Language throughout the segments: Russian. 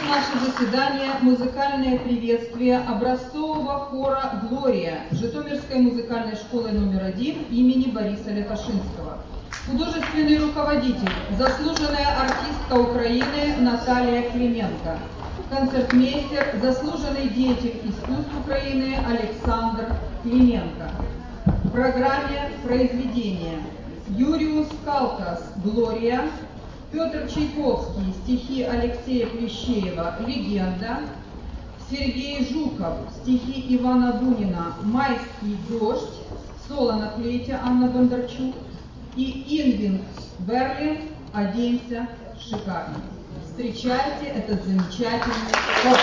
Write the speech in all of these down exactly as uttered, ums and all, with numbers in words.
наше заседание музыкальное приветствие образцового хора «Глория» Житомирской музыкальной школы номер один имени Бориса Лепашинского. Художественный руководитель, заслуженная артистка Украины Наталья Клименко. Концертмейстер, заслуженный деятель искусств Украины Александр Клименко. В программе произведения Юриус Калкас «Глория», Петр Чайковский, стихи Алексея Плещеева «Легенда», Сергей Жуков, стихи Ивана Бунина «Майский дождь», соло на флейте Анна Бондарчук и Ингвин Берлин «Оденься шикарно». Встречайте этот замечательный хор.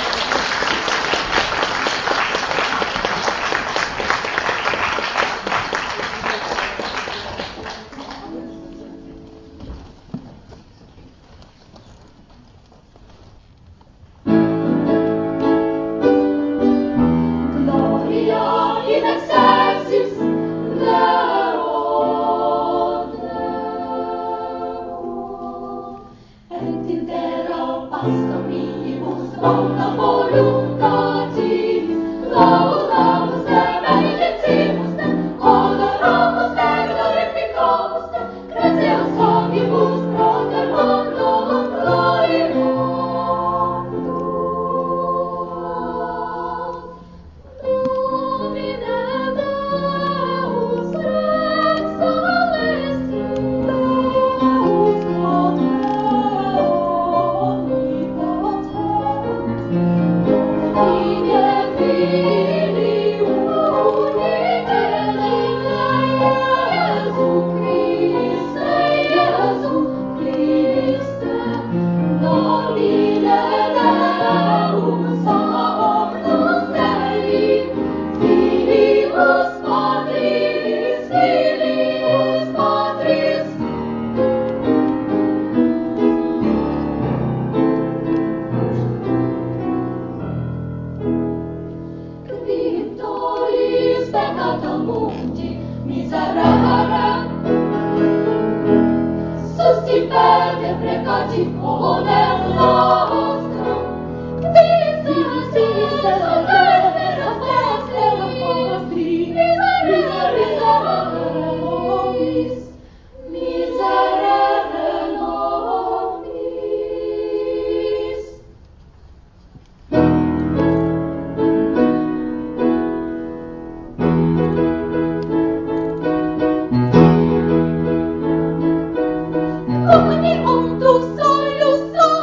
Come on, tu solo, solo.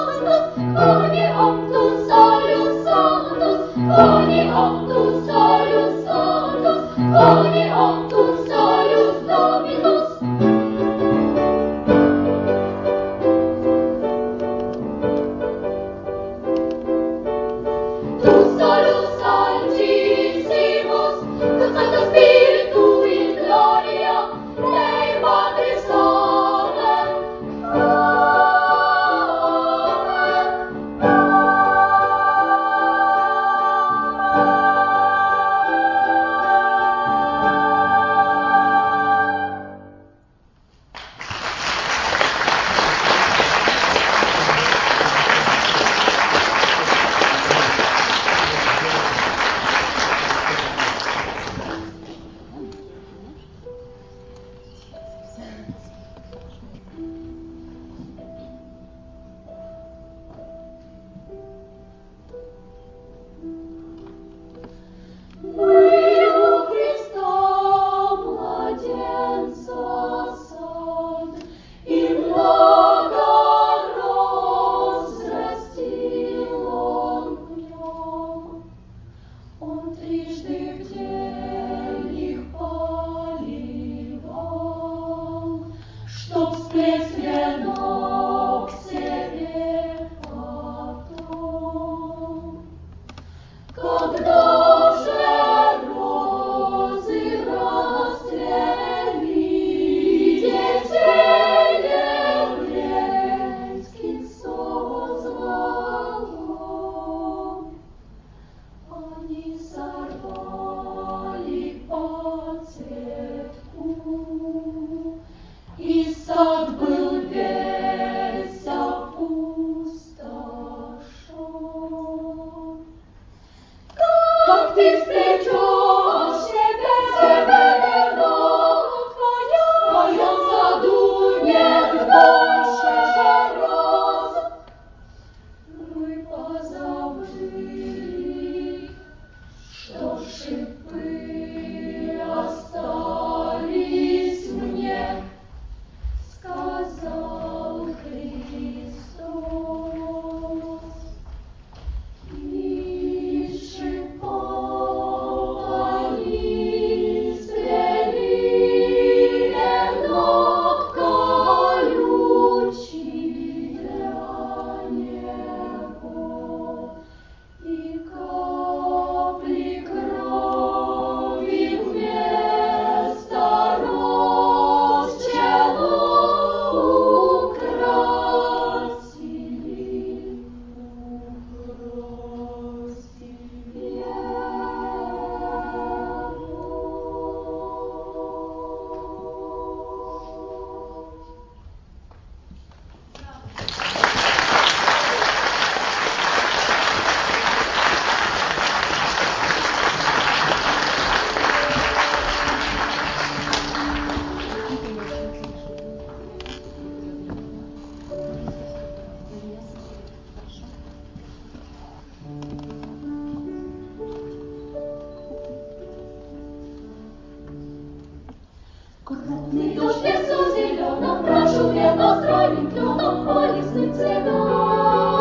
Крупный дождь в лесу зеленом, прошу лето стройным кленом по лесным цветам.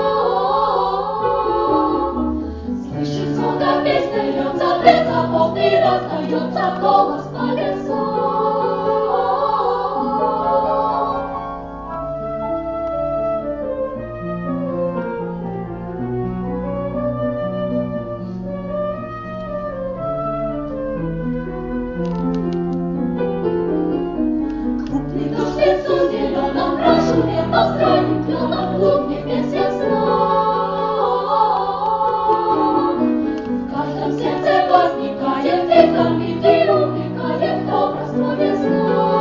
Слышит звонко песня льется, птица полный раздается голос по лесам. Построим клёном клуб небесен сна. В каждом сердце возникает вдохновит и увлекает образ твой весна.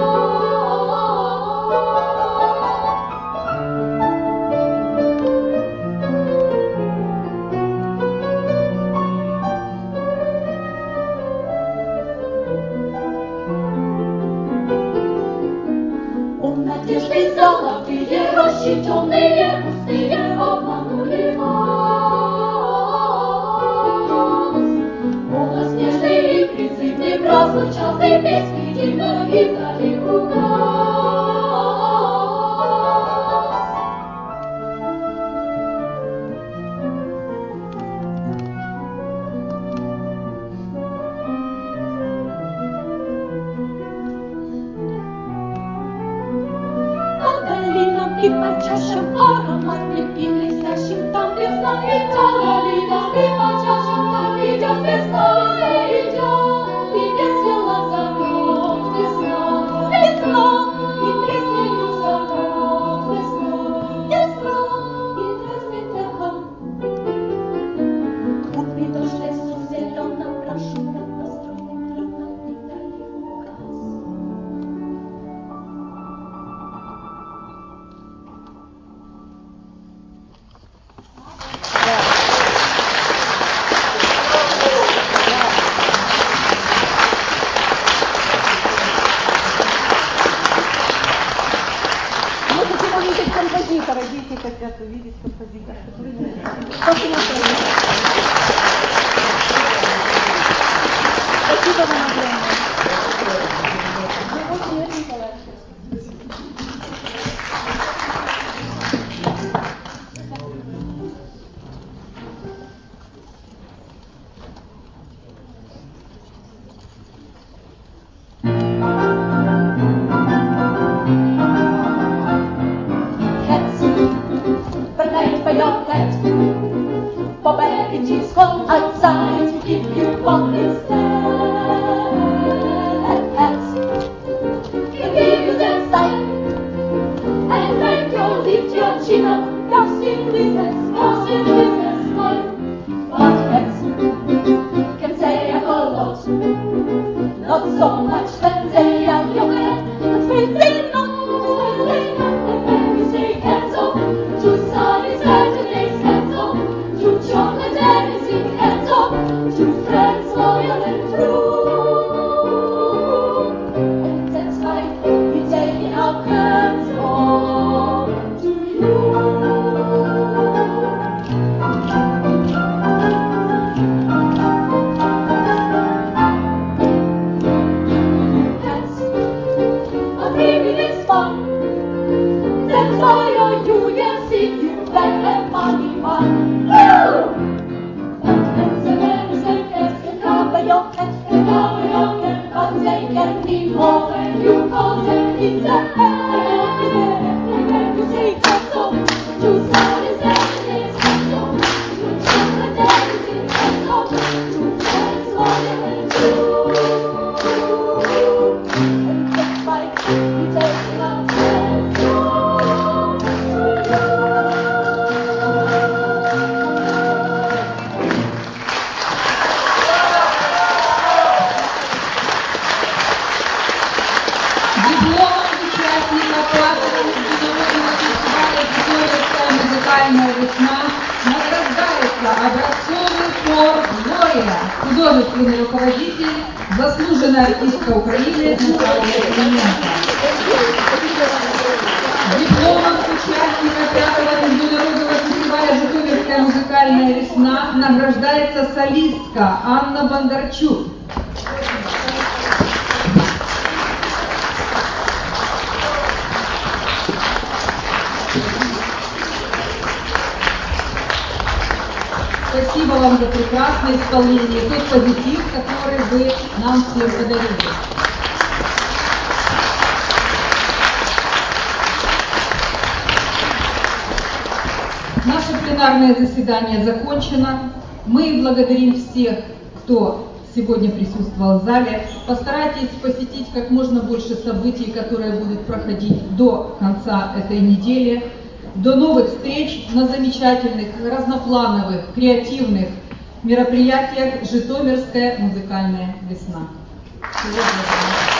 О, надежды золотые рощи темные, пустые обманули вас. Голос нежный и призывный прозвучал в песни дивно и вдали угас. И по чашам ароматным и блестящим там весна идет. Долина, и по чашам там идет весна, весна идет. И весело зовет весна, весна, и песнею зовет весна, весна, и дразнит эхом. Крупный дождь в лесу зеленом, прошу над построенным кленом, не вдали угас. Композитора, дети хотят увидеть композитора. Спасибо вам огромное. Outside, if you want instead, give you the sight and make you lift your chin up, dancing with a dancing with a smile. But heads can say a whole lot, not so much that they are your head, but facing not, facing not, and when we say hands off, to sunny Saturdays hands off, to chocolate and to friends. весна» награждается образцовый хор «Глория», художественный руководитель, заслуженная артистка Украины Наталья Клименко. Дипломом участника пятого международного фестиваля «Житомирская музыкальная весна» награждается солистка Анна Бондарчук. Спасибо вам за прекрасное исполнение, тот позитив, который вы нам всем подарили. Наше пленарное заседание закончено. Мы благодарим всех, кто сегодня присутствовал в зале. Постарайтесь посетить как можно больше событий, которые будут проходить до конца этой недели. До новых встреч на замечательных, разноплановых, креативных мероприятиях «Житомирская музыкальная весна». Всего доброго.